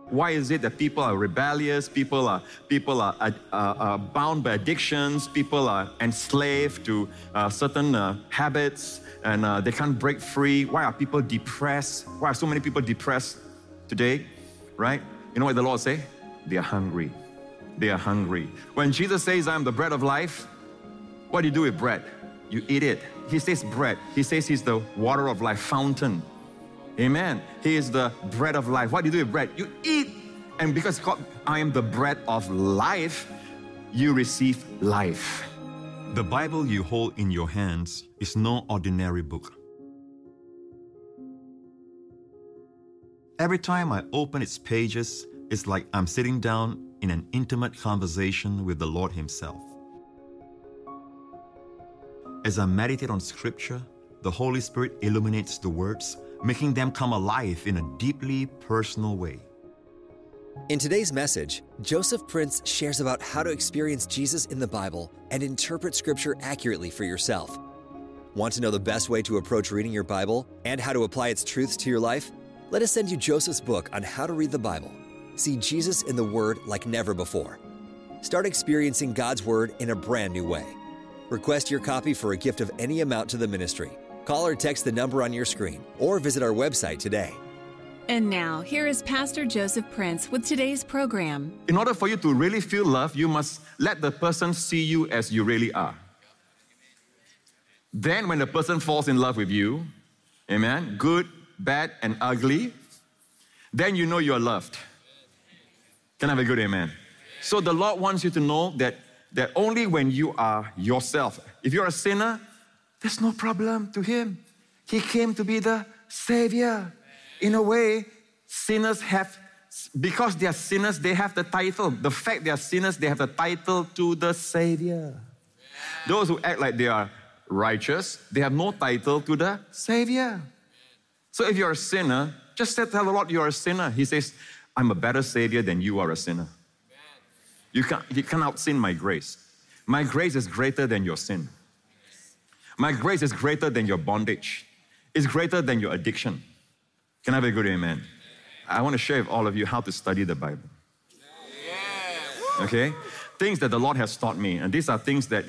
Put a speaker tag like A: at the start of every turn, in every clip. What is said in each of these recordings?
A: Why is it that people are rebellious, people are bound by addictions, people are enslaved to certain habits, and they can't break free? Why are people depressed? Why are so many people depressed today? Right? You know what the Lord say? They are hungry. They are hungry. When Jesus says, I am the bread of life, what do you do with bread? You eat it. He says bread. He says He's the water of life, fountain. Amen. He is the bread of life. What do you do with bread? You eat. And because God, I am the bread of life, you receive life. The Bible you hold in your hands is no ordinary book. Every time I open its pages, it's like I'm sitting down in an intimate conversation with the Lord Himself. As I meditate on Scripture, the Holy Spirit illuminates the words, making them come alive in a deeply personal way.
B: In today's message, Joseph Prince shares about how to experience Jesus in the Bible and interpret Scripture accurately for yourself. Want to know the best way to approach reading your Bible and how to apply its truths to your life? Let us send you Joseph's book on how to read the Bible. See Jesus in the Word like never before. Start experiencing God's Word in a brand new way. Request your copy for a gift of any amount to the ministry. Call or text the number on your screen or visit our website today.
C: And now, here is Pastor Joseph Prince with today's program.
A: In order for you to really feel love, you must let the person see you as you really are. Then when the person falls in love with you, amen, good, bad, and ugly, then you know you're loved. Can I have a good amen? So the Lord wants you to know that only when you are yourself, if you're a sinner, there's no problem to Him. He came to be the Savior. In a way, sinners have, because they are sinners, they have the title. The fact they are sinners, they have the title to the Savior. Those who act like they are righteous, they have no title to the Savior. So if you're a sinner, just tell the Lord you're a sinner. He says, I'm a better Savior than you are a sinner. You can't out-sin my grace. My grace is greater than your sin. My grace is greater than your bondage. It's greater than your addiction. Can I have a good amen? I want to share with all of you how to study the Bible. Okay? Things that the Lord has taught me. And these are things that,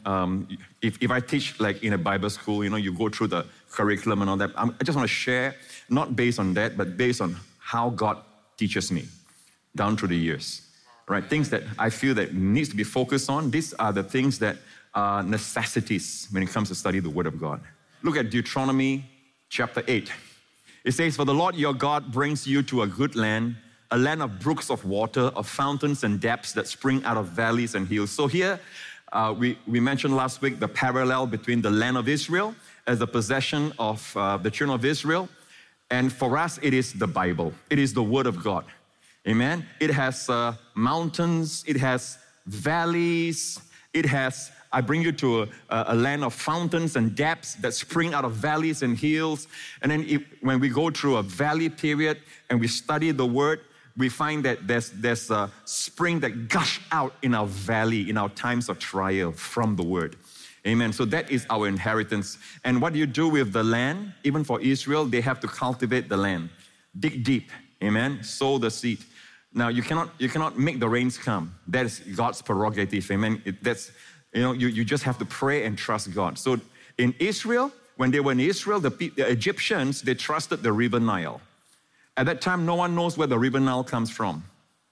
A: if I teach like in a Bible school, you go through the curriculum and all that. I just want to share, not based on that, but based on how God teaches me down through the years. Right? Things that I feel that needs to be focused on. These are the things that are necessities when it comes to study the Word of God. Look at Deuteronomy chapter 8. It says, for the Lord your God brings you to a good land, a land of brooks of water, of fountains and depths that spring out of valleys and hills. So here, we mentioned last week the parallel between the land of Israel as the possession of the children of Israel. And for us, it is the Bible. It is the Word of God. Amen. It has mountains, it has valleys, it has, I bring you to a land of fountains and depths that spring out of valleys and hills. And then when we go through a valley period and we study the Word, we find that there's a spring that gush out in our valley, in our times of trial from the Word. Amen. So that is our inheritance. And what do you do with the land? Even for Israel, they have to cultivate the land. Dig deep. Amen. Sow the seed. Now you cannot make the rains come. That is God's prerogative. Amen. You just have to pray and trust God. So in Israel, when they were in Israel, the Egyptians, they trusted the river Nile. At that time, no one knows where the river Nile comes from.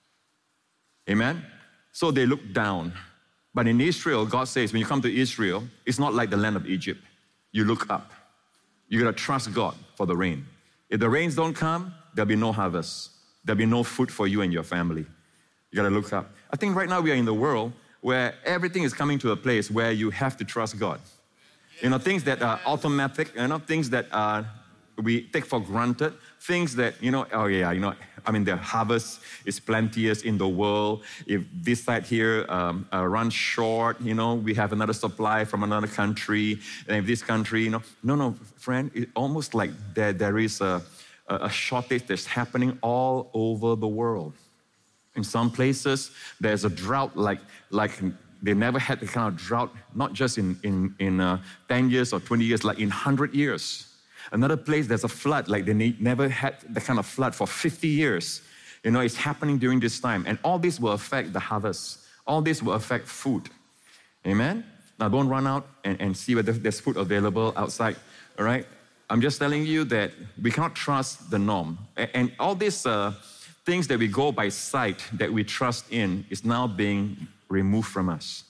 A: Amen. So they looked down. But in Israel, God says, when you come to Israel, it's not like the land of Egypt. You look up. You got to trust God for the rain. If the rains don't come, there'll be no harvest. There'll be no food for you and your family. You got to look up. I think right now we are in the world where everything is coming to a place where you have to trust God. Things that are automatic, things that we take for granted, things that, the harvest is plenteous in the world. If this side here runs short, we have another supply from another country. And if this country, no, friend, it's almost like there is a shortage that's happening all over the world. In some places, there's a drought like they never had the kind of drought, not just in 10 years or 20 years, like in 100 years. Another place, there's a flood, like they never had the kind of flood for 50 years. It's happening during this time. And all this will affect the harvest. All this will affect food. Amen? Now, don't run out and see whether there's food available outside. All right? I'm just telling you that we cannot trust the norm. And all these things that we go by sight, that we trust in, is now being removed from us.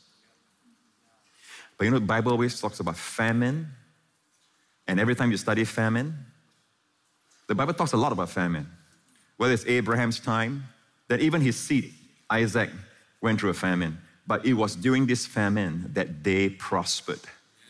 A: But the Bible always talks about famine. And every time you study famine, the Bible talks a lot about famine. Whether it's Abraham's time, that even his seed, Isaac, went through a famine. But it was during this famine that they prospered.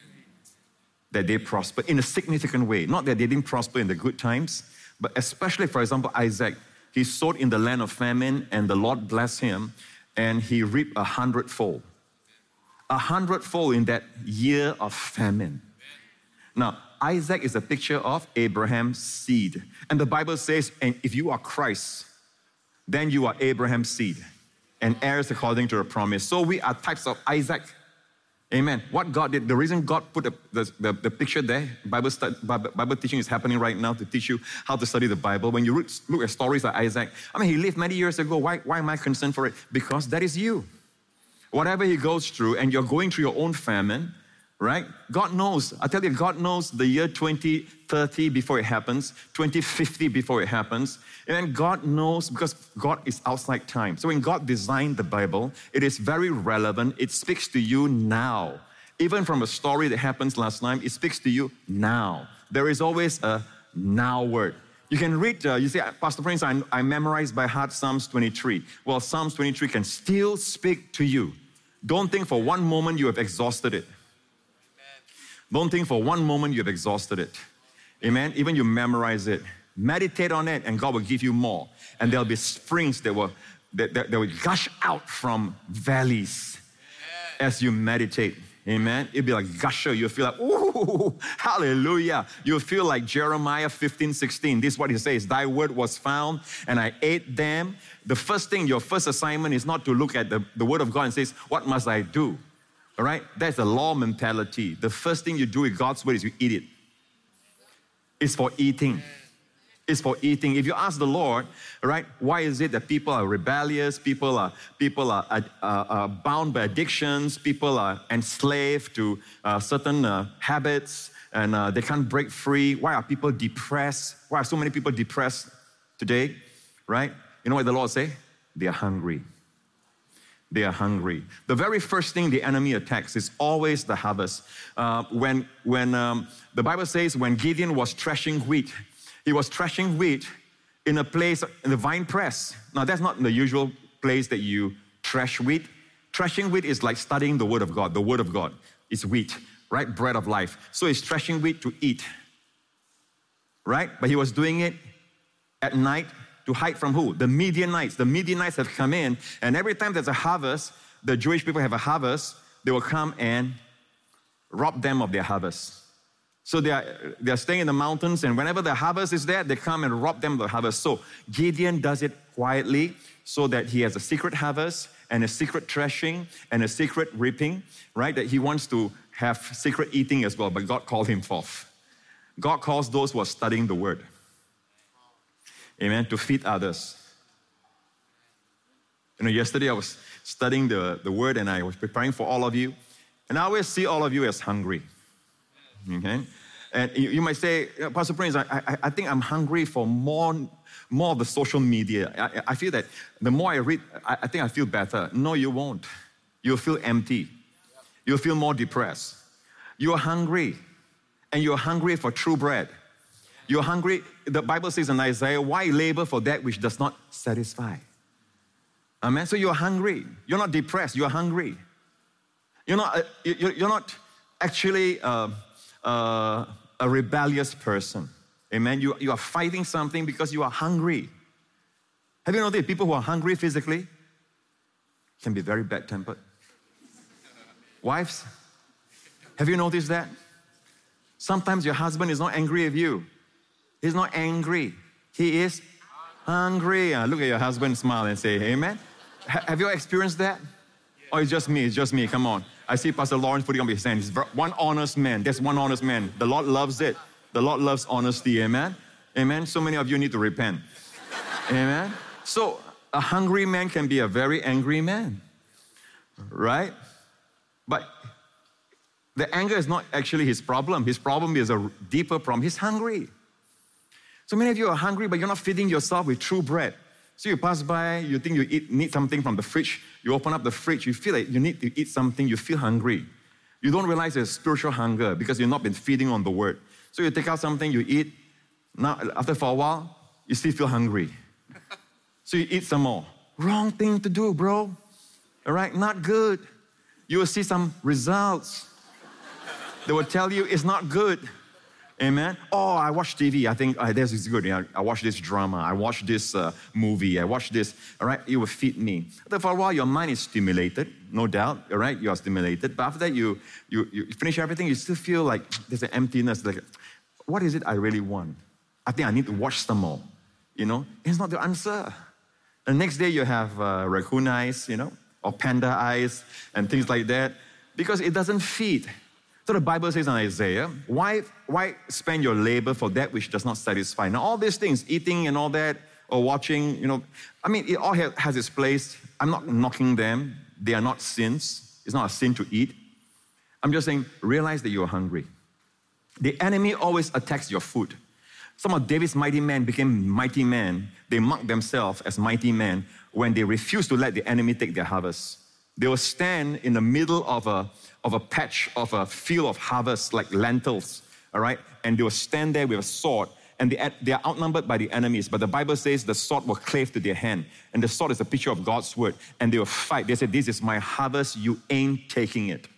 A: That they prospered in a significant way. Not that they didn't prosper in the good times, but especially, for example, Isaac. He sowed in the land of famine, and the Lord blessed him, and he reaped 100-fold. 100-fold in that year of famine. Now, Isaac is a picture of Abraham's seed. And the Bible says, and if you are Christ, then you are Abraham's seed and heirs according to the promise. So we are types of Isaac. Amen. What God did, the reason God put the picture there, Bible teaching is happening right now to teach you how to study the Bible. When you look at stories like Isaac, he lived many years ago. Why am I concerned for it? Because that is you. Whatever he goes through, and you're going through your own famine, right? God knows. I tell you, God knows the year 2030 before it happens, 2050 before it happens. And God knows because God is outside time. So when God designed the Bible, it is very relevant. It speaks to you now. Even from a story that happens last night, it speaks to you now. There is always a now word. You can read, you say, Pastor Prince, I memorized by heart Psalms 23. Well, Psalms 23 can still speak to you. Don't think for one moment you have exhausted it. Don't think for one moment you have exhausted it. Amen? Even you memorize it. Meditate on it and God will give you more. And there'll be springs that will gush out from valleys as you meditate. Amen? It'll be like gusher. You'll feel like, ooh, hallelujah. You'll feel like Jeremiah 15:16. This is what he says. Thy word was found and I ate them. The first thing, your first assignment is not to look at the word of God and say, what must I do? All right? That's the law mentality. The first thing you do with God's word is you eat it. It's for eating. It's for eating. If you ask the Lord, all right, why is it that people are rebellious, people are bound by addictions, people are enslaved to certain habits, and they can't break free? Why are people depressed? Why are so many people depressed today? Right? You know what the Lord say? They are hungry. They are hungry. The very first thing the enemy attacks is always the harvest. When the Bible says when Gideon was threshing wheat, he was threshing wheat in a place, in the vine press. Now that's not the usual place that you thresh wheat. Threshing wheat is like studying the Word of God. The Word of God is wheat, right? Bread of life. So he's threshing wheat to eat, right? But he was doing it at night to hide from who? The Midianites. The Midianites have come in, and every time there's a harvest, the Jewish people have a harvest, they will come and rob them of their harvest. So they are staying in the mountains, and whenever the harvest is there, they come and rob them of the harvest. So Gideon does it quietly so that he has a secret harvest and a secret threshing and a secret reaping, right? That he wants to have secret eating as well, but God called him forth. God calls those who are studying the Word. Amen, to feed others. Yesterday I was studying the Word and I was preparing for all of you. And I always see all of you as hungry. Okay? And you might say, Pastor Prince, I think I'm hungry for more of the social media. I feel that the more I read, I think I feel better. No, you won't. You'll feel empty. You'll feel more depressed. You're hungry. And you're hungry for true bread. You're hungry. The Bible says in Isaiah, why labor for that which does not satisfy? Amen. So you're hungry. You're not depressed. You're hungry. You're not actually a rebellious person. Amen. You are fighting something because you are hungry. Have you noticed people who are hungry physically can be very bad-tempered? Wives, have you noticed that? Sometimes your husband is not angry with you. He's not angry. He is hungry. Look at your husband, smile and say, amen. Have you experienced that? Or it's just me? It's just me. Come on. I see Pastor Lawrence putting up his hand. He's one honest man. That's one honest man. The Lord loves it. The Lord loves honesty. Amen. Amen. So many of you need to repent. Amen. So a hungry man can be a very angry man, right? But the anger is not actually his problem. His problem is a deeper problem. He's hungry. So many of you are hungry, but you're not feeding yourself with true bread. So you pass by, you think you need something from the fridge. You open up the fridge, you feel like you need to eat something, you feel hungry. You don't realize there's spiritual hunger because you've not been feeding on the word. So you take out something, you eat. Now, for a while, you still feel hungry. So you eat some more. Wrong thing to do, bro. All right, not good. You will see some results. They will tell you it's not good. Amen. Oh, I watch TV. I think this is good. Yeah, I watch this drama. I watch this movie. I watch this. All right, it will feed me. After for a while, your mind is stimulated, no doubt. All right, you are stimulated. But after that, you finish everything. You still feel like there's an emptiness. Like, what is it I really want? I think I need to watch some more. You know, it's not the answer. The next day, you have raccoon eyes, you know, or panda eyes, and things like that, because it doesn't feed. So the Bible says in Isaiah, why spend your labor for that which does not satisfy? Now all these things, eating and all that, or watching, you know, I mean, it all has its place. I'm not knocking them. They are not sins. It's not a sin to eat. I'm just saying, realize that you're hungry. The enemy always attacks your food. Some of David's mighty men became mighty men. They marked themselves as mighty men when they refused to let the enemy take their harvest. They will stand in the middle of a patch of a field of harvest like lentils, all right? And they will stand there with a sword, and they are outnumbered by the enemies. But the Bible says the sword will clave to their hand, and the sword is a picture of God's word. And they will fight. They say, "This is my harvest. You ain't taking it."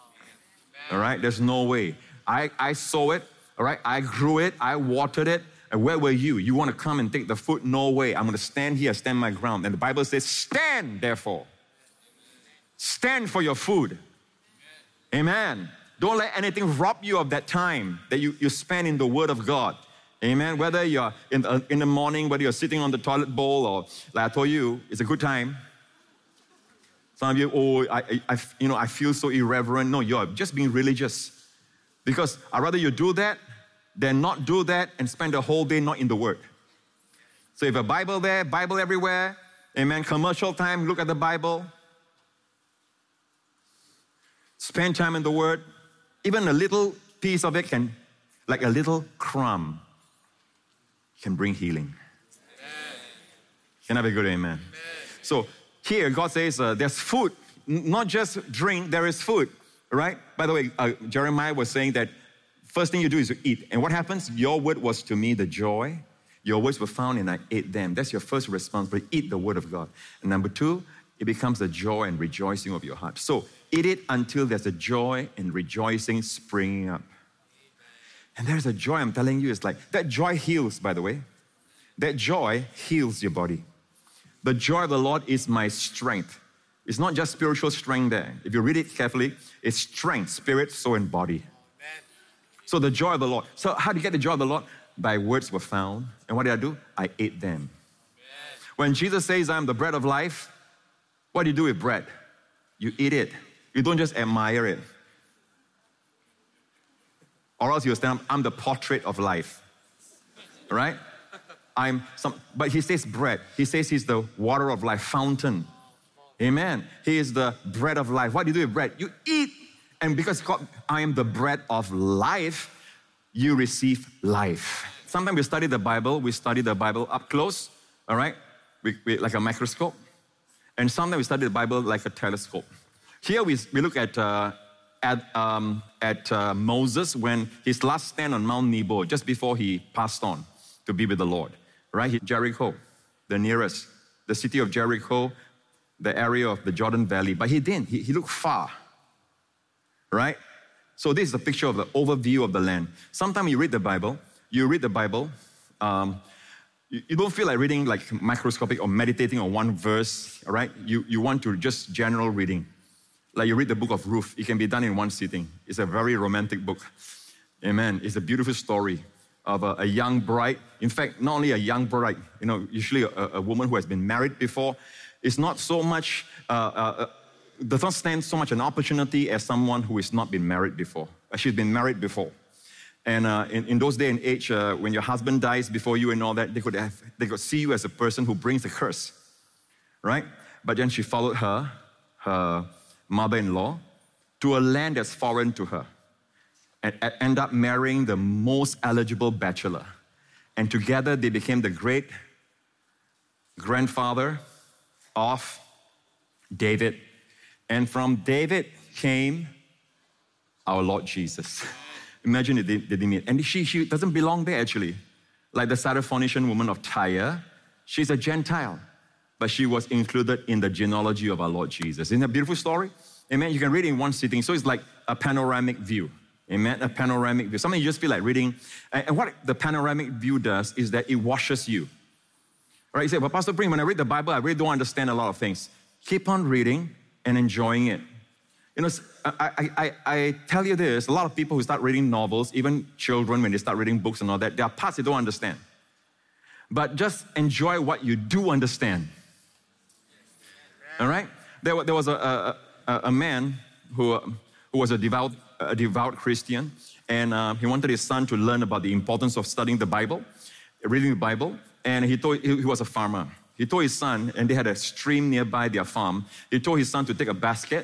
A: All right? There's no way. I sow it. All right? I grew it. I watered it. And where were you? You want to come and take the fruit? No way. I'm going to stand here, stand my ground. And the Bible says, "Stand, therefore." Stand for your food. Amen. Don't let anything rob you of that time that you spend in the Word of God. Amen. Whether you're in the morning, whether you're sitting on the toilet bowl, or like I told you, it's a good time. Some of you, I feel so irreverent. No, you're just being religious. Because I'd rather you do that than not do that and spend the whole day not in the Word. So if a Bible there, Bible everywhere, amen, commercial time, look at the Bible. Spend time in the Word. Even a little piece of it can, like a little crumb, can bring healing. Amen. Can I have a good amen? Amen? So here God says there's food, not just drink, there is food, right? By the way, Jeremiah was saying that first thing you do is to eat. And what happens? Your word was to me the joy. Your words were found and I ate them. That's your first response, but eat the word of God. And number two, it becomes the joy and rejoicing of your heart. So eat it until there's a joy and rejoicing springing up. And there's a joy, I'm telling you, it's like, that joy heals, by the way. That joy heals your body. The joy of the Lord is my strength. It's not just spiritual strength there. If you read it carefully, it's strength, spirit, soul, and body. Amen. So the joy of the Lord. So how do you get the joy of the Lord? Thy words were found. And what did I do? I ate them. Amen. When Jesus says, I'm the bread of life, what do you do with bread? You eat it. You don't just admire it. Or else you'll stand up, I'm the portrait of life. Right? But he says bread. He says he's the water of life, fountain. Amen. He is the bread of life. What do you do with bread? You eat. And because God, I am the bread of life, you receive life. Sometimes we study the Bible up close, all right? We like a microscope. And sometimes we study the Bible like a telescope. Here we look at Moses when his last stand on Mount Nebo, just before he passed on to be with the Lord, right? Jericho, the nearest, the city of Jericho, the area of the Jordan Valley. But he didn't. He looked far, right? So this is a picture of the overview of the land. Sometimes you read the Bible, you don't feel like reading like microscopic or meditating on one verse, all right? You want to just general reading. Like you read the book of Ruth, it can be done in one sitting. It's a very romantic book. Amen. It's a beautiful story of a young bride. In fact, not only a young bride, usually a woman who has been married before, it's not so much, does not stand so much an opportunity as someone who has not been married before. She's been married before. And in those day and age, when your husband dies before you and all that, they could see you as a person who brings the curse, right? But then she followed her mother-in-law, to a land that's foreign to her, and end up marrying the most eligible bachelor. And together they became the great grandfather of David. And from David came our Lord Jesus. Imagine they didn't meet. And she doesn't belong there actually. Like the Syrophoenician woman of Tyre, she's a Gentile, but she was included in the genealogy of our Lord Jesus. Isn't that a beautiful story? Amen. You can read it in one sitting. So it's like a panoramic view. Amen. A panoramic view. Something you just feel like reading. And what the panoramic view does is that it washes you. Right? You say, well, Pastor Prim, when I read the Bible, I really don't understand a lot of things. Keep on reading and enjoying it. You know, I tell you this, a lot of people who start reading novels, even children, when they start reading books and all that, there are parts they don't understand. But just enjoy what you do understand. All right? There was a man who was a devout Christian, and he wanted his son to learn about the importance of studying the Bible, reading the Bible, and he was a farmer. He told his son, and they had a stream nearby their farm, he told his son to take a basket,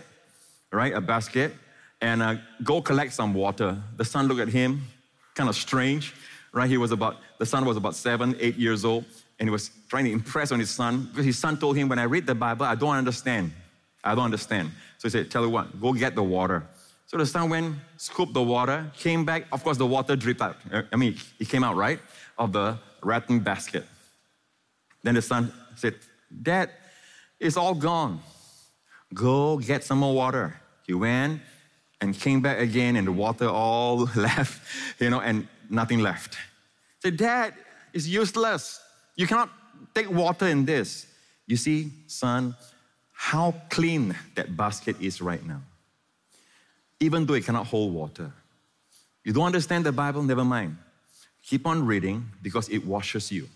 A: and go collect some water. The son looked at him, kind of strange, right? The son was about 7, 8 years old, and he was trying to impress on his son, because his son told him, when I read the Bible, I don't understand. So he said, tell you what, go get the water. So the son went, scooped the water, came back. Of course, the water dripped out. It came out, right, of the rattan basket. Then the son said, Dad, it's all gone. Go get some more water. He went and came back again, and the water all left, and nothing left. He said, Dad, it's useless. You cannot take water in this. You see, son, how clean that basket is right now. Even though it cannot hold water. You don't understand the Bible? Never mind. Keep on reading because it washes you.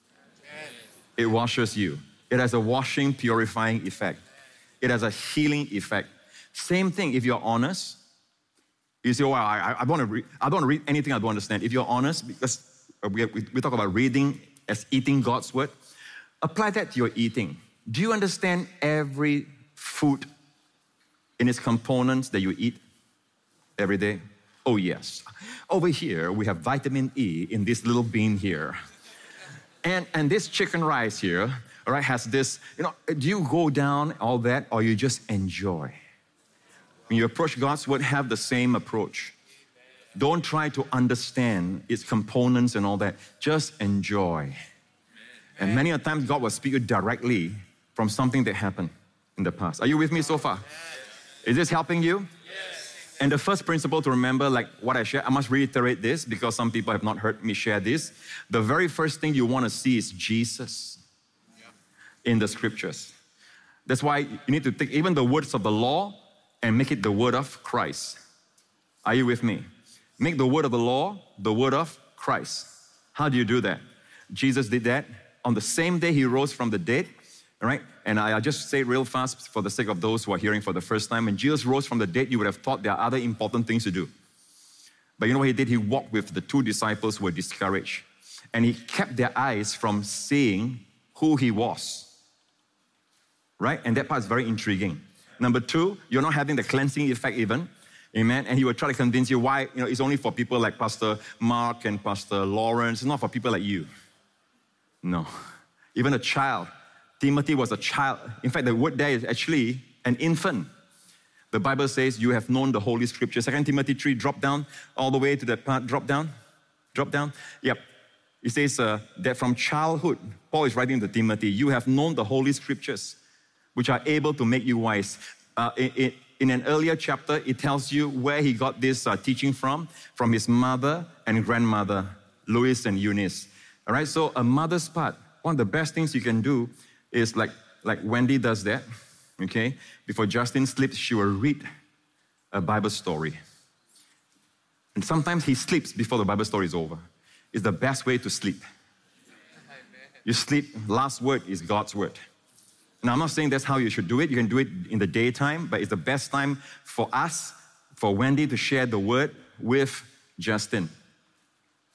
A: It washes you. It has a washing, purifying effect. It has a healing effect. Same thing if you're honest. You say, well, I don't want to read anything I don't understand. If you're honest, because we talk about reading as eating God's word, apply that to your eating. Do you understand every food in its components that you eat every day? Oh, yes. Over here, we have vitamin E in this little bean here. And this chicken rice here, all right, has this, do you go down all that, or you just enjoy? When you approach God's word, have the same approach. Don't try to understand its components and all that. Just enjoy. And many a times, God will speak to you directly from something that happened in the past. Are you with me so far? Is this helping you? Yes. And the first principle to remember, like what I share, I must reiterate this because some people have not heard me share this. The very first thing you want to see is Jesus in the scriptures. That's why you need to take even the words of the law and make it the word of Christ. Are you with me? Make the word of the law the word of Christ. How do you do that? Jesus did that. On the same day he rose from the dead, all right? And I'll just say it real fast for the sake of those who are hearing for the first time. When Jesus rose from the dead, you would have thought there are other important things to do. But you know what he did? He walked with the two disciples who were discouraged. And he kept their eyes from seeing who he was. Right? And that part is very intriguing. Number two, you're not having the cleansing effect even. Amen? And he will try to convince you why, it's only for people like Pastor Mark and Pastor Lawrence. It's not for people like you. No. Even a child. Timothy was a child. In fact, the word there is actually an infant. The Bible says you have known the Holy Scripture. 2 Timothy 3, drop down all the way to that part. Drop down. Yep. It says that from childhood, Paul is writing to Timothy, you have known the Holy Scriptures, which are able to make you wise. In an earlier chapter, it tells you where he got this teaching from his mother and grandmother, Lois and Eunice. All right, so a mother's part, one of the best things you can do is like Wendy does that, okay? Before Justin sleeps, she will read a Bible story. And sometimes he sleeps before the Bible story is over. It's the best way to sleep. You sleep, last word is God's word. Now, I'm not saying that's how you should do it. You can do it in the daytime, but it's the best time for us, for Wendy to share the word with Justin.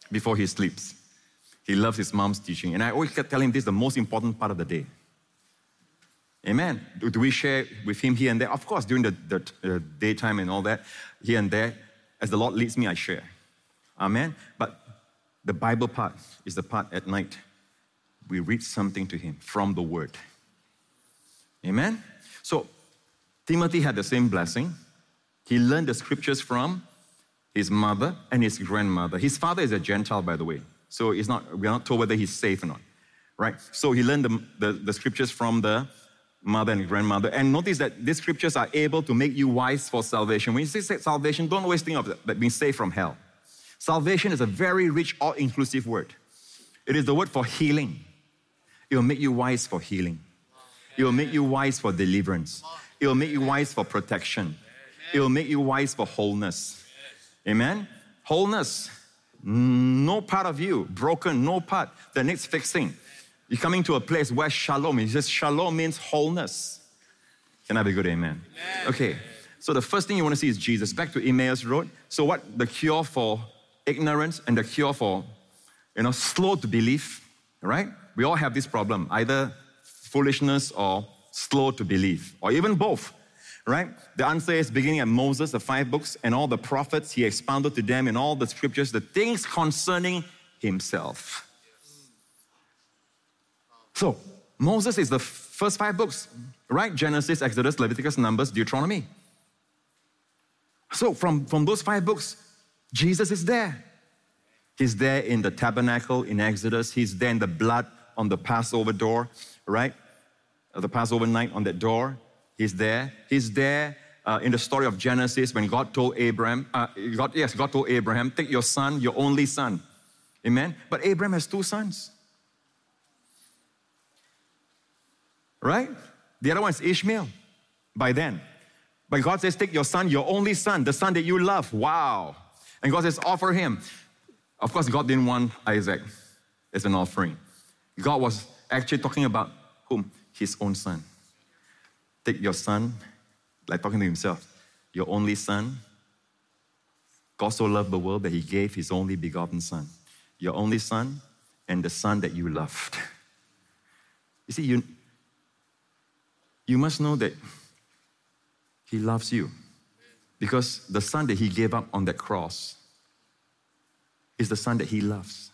A: before he sleeps. He loves his mom's teaching. And I always kept telling him this is the most important part of the day. Amen. Do we share with him here and there? Of course, during the daytime and all that, here and there, as the Lord leads me, I share. Amen. But the Bible part is the part at night. We read something to him from the Word. Amen. So Timothy had the same blessing. He learned the scriptures from his mother and his grandmother. His father is a Gentile, by the way. So we're not told whether he's saved or not. Right? So he learned the scriptures from the mother and grandmother. And notice that these scriptures are able to make you wise for salvation. When you say salvation, don't always think of that being saved from hell. Salvation is a very rich, all-inclusive word. It is the word for healing. It will make you wise for healing. It will make you wise for deliverance. It will make you wise for protection. It will make you wise for wholeness. Amen? Wholeness. No part of you broken, no part that needs fixing. You're coming to a place where shalom is just shalom means wholeness. Can I be good? Amen? Okay. So the first thing you want to see is Jesus. Back to Emmaus Road. So what the cure for ignorance and the cure for, slow to believe, right? We all have this problem, either foolishness or slow to believe, or even both, right? The answer is beginning at Moses, the 5 books, and all the prophets, he expounded to them in all the scriptures, the things concerning himself. So, Moses is the first 5 books, right? Genesis, Exodus, Leviticus, Numbers, Deuteronomy. So, from those 5 books, Jesus is there. He's there in the tabernacle in Exodus. He's there in the blood on the Passover door, right? The Passover night on that door. He's there. He's there in the story of Genesis when God told Abraham, God told Abraham, take your son, your only son. Amen? But Abraham has 2 sons. Right? The other one is Ishmael by then. But God says, take your son, your only son, the son that you love. Wow. And God says, offer him. Of course, God didn't want Isaac as an offering. God was actually talking about whom? His own son. Take your son, like talking to himself, your only son. God so loved the world that he gave his only begotten son. Your only son and the son that you loved. You see, you must know that he loves you because the son that he gave up on that cross is the son that he loves.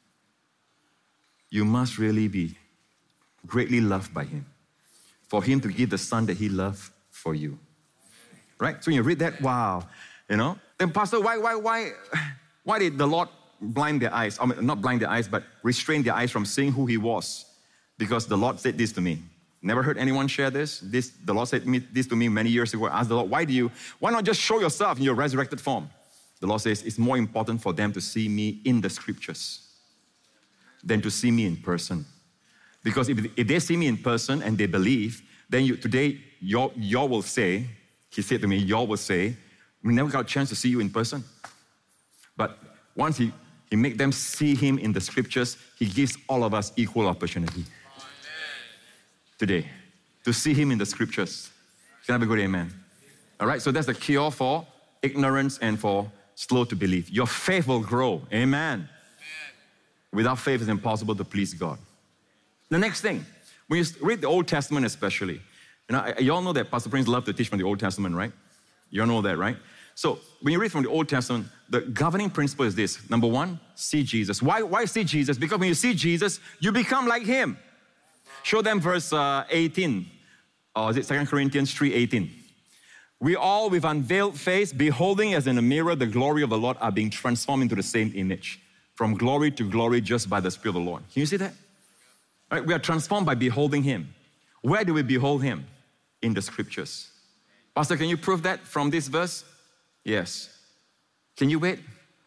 A: You must really be greatly loved by him for him to give the son that he loved for you. Right? So when you read that, wow, then Pastor, why did the Lord blind their eyes? I mean, not blind their eyes, but restrain their eyes from seeing who he was? Because the Lord said this to me. Never heard anyone share this? The Lord said this to me many years ago. I asked the Lord, why not just show yourself in your resurrected form? The Lord says, it's more important for them to see me in the scriptures than to see me in person. Because if they see me in person and they believe, then today, y'all will say, he said to me, y'all will say, we never got a chance to see you in person. But once he make them see him in the scriptures, he gives all of us equal opportunity. Today, to see him in the scriptures. Can I have a good amen? All right, so that's the cure for ignorance and for slow to believe. Your faith will grow. Amen. Without faith, it's impossible to please God. The next thing, when you read the Old Testament especially, you all know that Pastor Prince loved to teach from the Old Testament, right? You all know that, right? So when you read from the Old Testament, the governing principle is this. Number 1, see Jesus. Why see Jesus? Because when you see Jesus, you become like him. Show them verse 18. Or is it 2 Corinthians 3:18? We all with unveiled face, beholding as in a mirror the glory of the Lord, are being transformed into the same image. From glory to glory just by the Spirit of the Lord. Can you see that? Right? We are transformed by beholding him. Where do we behold him? In the scriptures. Pastor, can you prove that from this verse? Yes. Can you wait?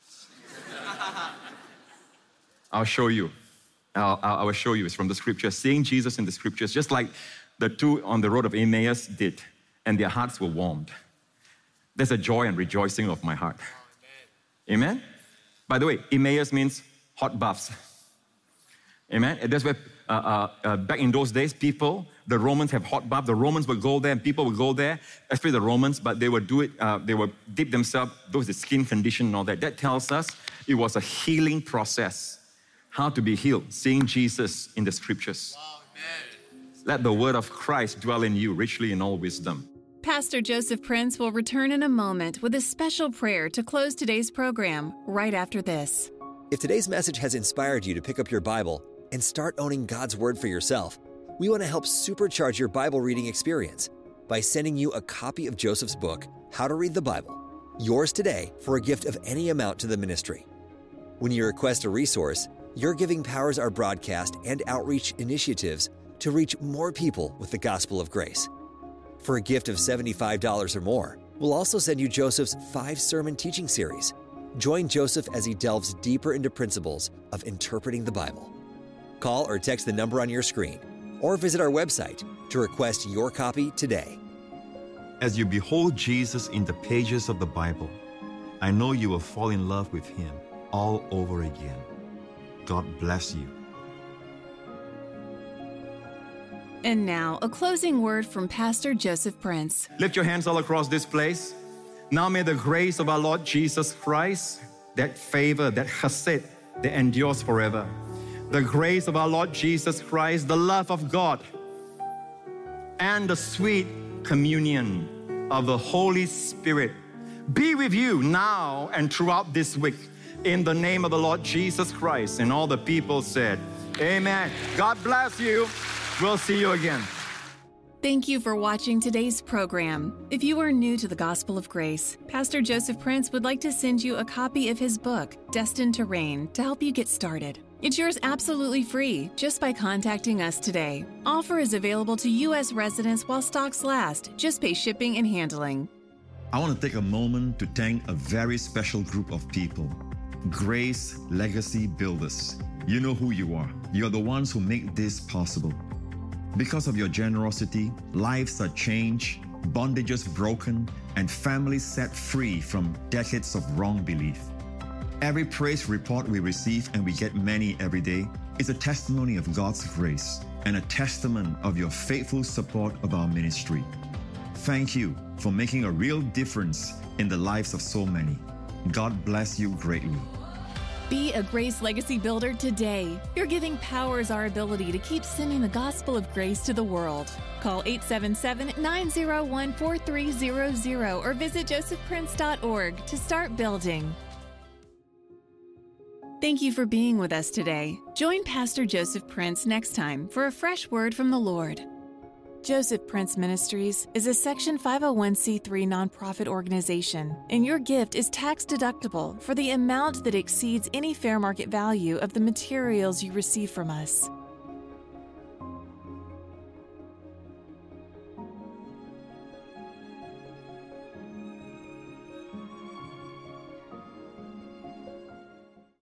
A: I'll show you. I will show you. It's from the scriptures. Seeing Jesus in the scriptures, just like the 2 on the road of Emmaus did, and their hearts were warmed. There's a joy and rejoicing of my heart. Amen? By the way, Emmaus means hot baths. Amen? And that's where, back in those days, the Romans have hot baths. The Romans would go there and people would go there, especially the Romans, but they would do it, they would dip themselves, those with skin condition and all that. That tells us It was a healing process. How to be healed? Seeing Jesus in the scriptures. Let the word of Christ dwell in you richly in all wisdom.
C: Pastor Joseph Prince will return in a moment with a special prayer to close today's program right after this.
B: If today's message has inspired you to pick up your Bible and start owning God's Word for yourself, we want to help supercharge your Bible reading experience by sending you a copy of Joseph's book, How to Read the Bible, yours today for a gift of any amount to the ministry. When you request a resource, your giving powers our broadcast and outreach initiatives to reach more people with the gospel of grace. For a gift of $75 or more, we'll also send you Joseph's 5-sermon teaching series. Join Joseph as he delves deeper into principles of interpreting the Bible. Call or text the number on your screen, or visit our website to request your copy today.
A: As you behold Jesus in the pages of the Bible, I know you will fall in love with him all over again. God bless you.
C: And now, a closing word from Pastor Joseph Prince.
A: Lift your hands all across this place. Now may the grace of our Lord Jesus Christ, that favor, that chesed, that endures forever, the grace of our Lord Jesus Christ, the love of God, and the sweet communion of the Holy Spirit be with you now and throughout this week. In the name of the Lord Jesus Christ. And all the people said, amen. God bless you. We'll see you again.
C: Thank you for watching today's program. If you are new to the Gospel of Grace, Pastor Joseph Prince would like to send you a copy of his book, Destined to Reign, to help you get started. It's yours absolutely free just by contacting us today. Offer is available to U.S. residents while stocks last. Just pay shipping and handling.
D: I want to take a moment to thank a very special group of people. Grace Legacy Builders. You know who you are. You're the ones who make this possible. Because of your generosity, lives are changed, bondages broken, and families set free from decades of wrong belief. Every praise report we receive, and we get many every day, is a testimony of God's grace and a testament of your faithful support of our ministry. Thank you for making a real difference in the lives of so many. God bless you greatly.
C: Be a Grace Legacy Builder today. Your giving powers our ability to keep sending the gospel of grace to the world. Call 877-901-4300 or visit josephprince.org to start building. Thank you for being with us today. Join Pastor Joseph Prince next time for a fresh word from the Lord. Joseph Prince Ministries is a Section 501c3 nonprofit organization, and your gift is tax deductible for the amount that exceeds any fair market value of the materials you receive from us.